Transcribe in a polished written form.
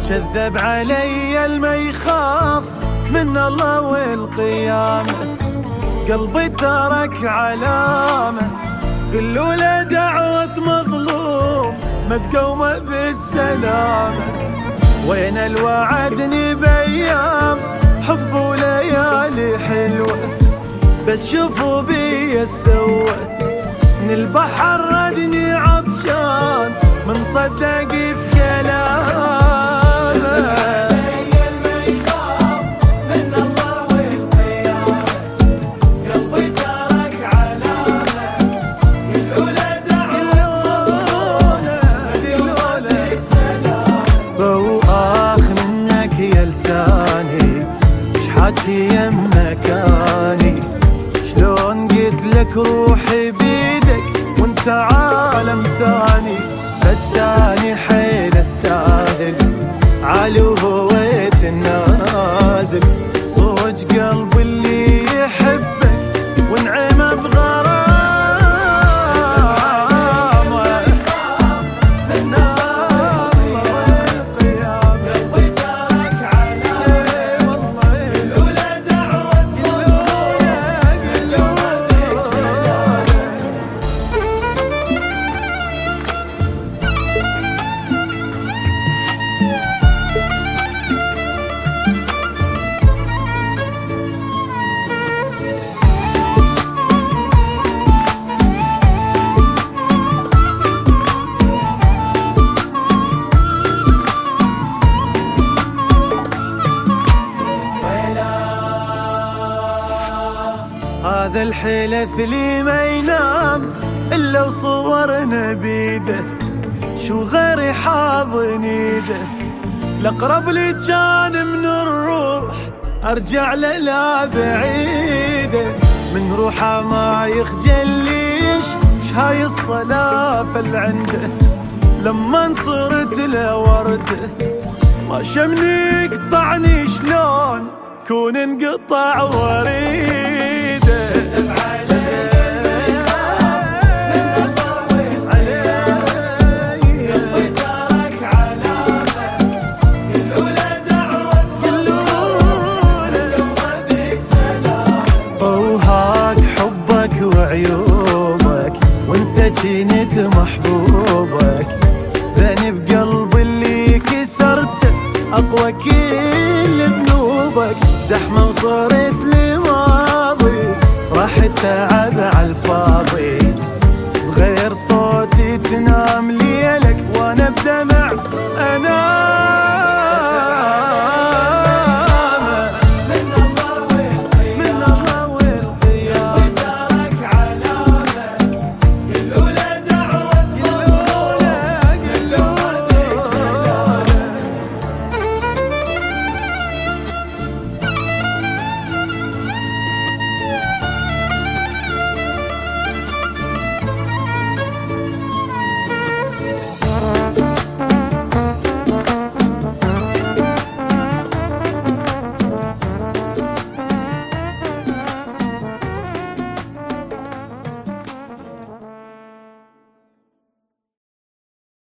شذب علي الما يخاف من الله والقيامة، قلبي ترك علامة، قلوا له دعوة مظلوم ما تقوم بالسلامة. وين الوعدني بأيام حب وليالي حلوة، بس شوفوا بي السوى من البحر ردني عطشان من صدقت كلامه. لساني شحاتي يم مكاني، شلون قلت لك روحي بيدك وانت عالم ثاني، بس اني حيل استاهل علي وهويت النازل، صوج قلبي اللي يحبك ونعم بغرام. هذا الحلف اللي ما ينام إلا وصورنا بيده، شو غيري حاضن ايده، الأقرب لي كان من الروح أرجع له لا بعيده، من روحه ما يخجل ليش هاي الصلافة اللي عنده، لما صرت له ورده ما شمني يقطعني شلون كون انقطع وريده. وعيوبك ونسكينة محبوبك، ذنب قلبي اللي كسرته أقوى كل ذنوبك، زحمة وصرت لي ماضي راح التعب عالفاضي بغير صوت